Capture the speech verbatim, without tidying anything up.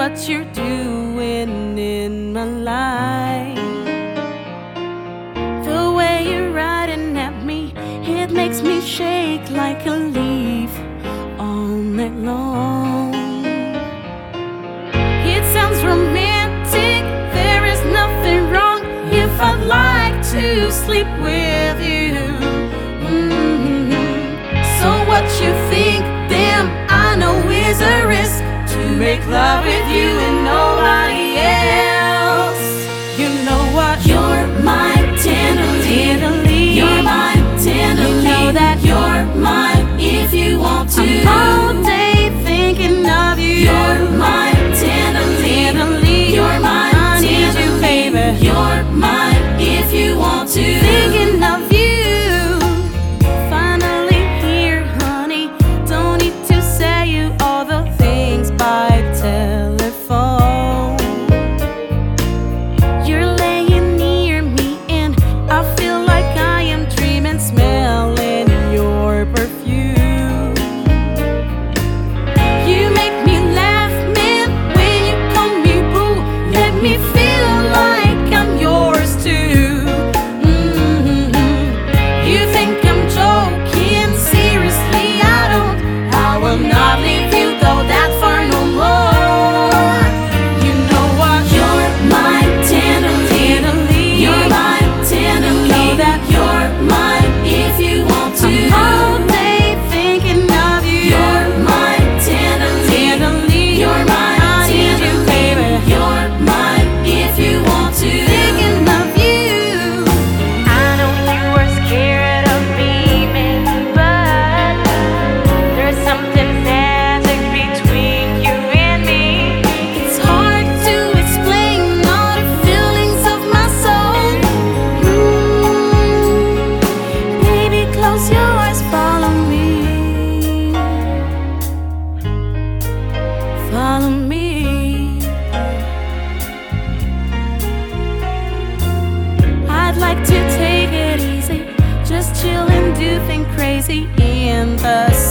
what you're doing in my life. The way you're riding at me, it makes me shake like a leaf all night long. It sounds romantic, there is nothing wrong if I'd like to sleep with you. Mm-hmm. So what you think, damn, I know is a risk to make love with you and nobody else. You know what? You're my tenderly, you're my tenderly. You know that you're mine if you want to. I'm all day thinking of you. You're my tenderly, you're my tenderly, baby. You're mine if you want to. Thinking of you. Finally here, honey. Don't need to say you all the things by telephone. You're laying near me and I feel like I am dreaming, smelling your perfume. You make me laugh, man, when you call me boo. Let me feel like I'm yours too. Mm-hmm. You think I'm joking? Seriously, I don't. I will not leave you go that far no more. You know what? You're my tenderly, you're my tenderly. Know that you're mine if you want to. I'm all day thinking of you. You're my tenderly, you're my tenderly, baby. You're mine if you want to. Thinking of you. I know you were scared of me, man, but there's something magic between you and me. It's hard to explain all the feelings of my soul. Mm, baby, close your eyes, follow me. Follow me. I'd like to take it easy, just chill and do things crazy in the